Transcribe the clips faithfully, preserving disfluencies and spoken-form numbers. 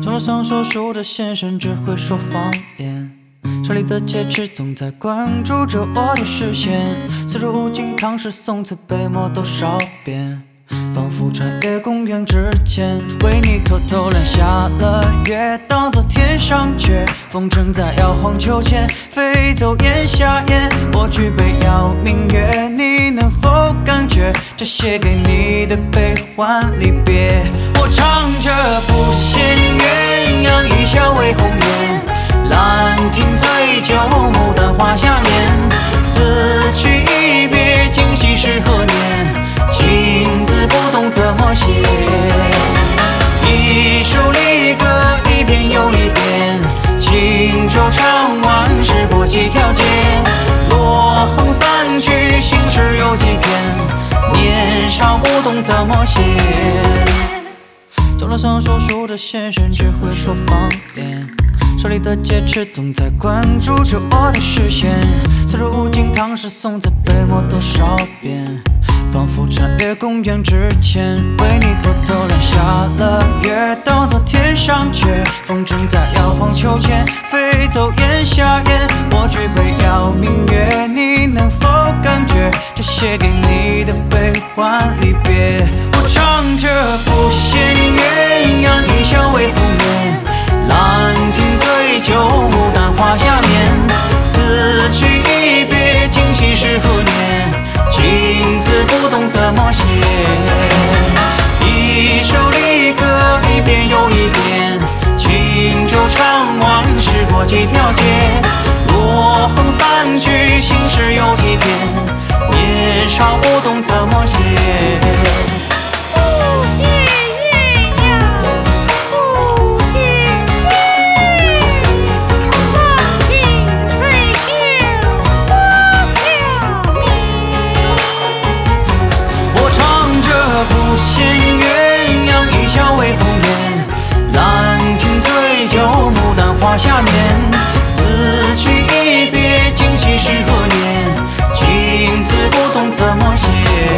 头脑上说书的先生只会说方言，手里的戒指总在关注着我的视线，四书五经唐诗宋词背默多少遍，仿佛穿越公元之前，为你偷偷揽下了月，当作天上缺，风筝在摇晃秋千，飞走炎夏夜，我举杯邀明月，你能否感觉这写给你的悲欢离别？我唱着不羡鸳鸯一笑为红颜，兰亭醉酒牡丹花下面，此去一别今夕是何年？情字不懂怎么写，一首离歌一遍又一遍，轻舟唱完时过几条街，落红散去心事有几篇，年少不懂怎么写。头脑上说书的先生只会说方言，手里的戒指总在关注着我的视线，四书五经唐诗宋词背默多少遍，仿佛穿越公元之前，为你偷偷揽下了月，当作天上缺，风筝在摇晃秋千，飞走炎夏夜，我举杯邀明月，你能否感觉这写给你的悲欢离别？我唱着不羡鸳鸯一笑为红颜，兰亭醉酒牡丹花下面，此去一别今夕是何年？情字不懂怎么写，一首离歌一遍又一遍，轻舟唱完时过几条街，落红散去心事有几篇，年少不懂怎么写。不羡鸳鸯一笑为红颜，兰亭醉酒牡丹花下面，此去一别今夕是何年？情字不懂怎么写，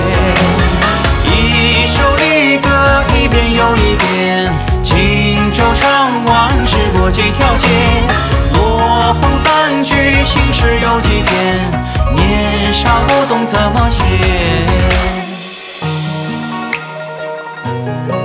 一首离歌一遍又一遍，轻舟唱完时过几条街，落红散去心事有几篇，年少不懂怎么写。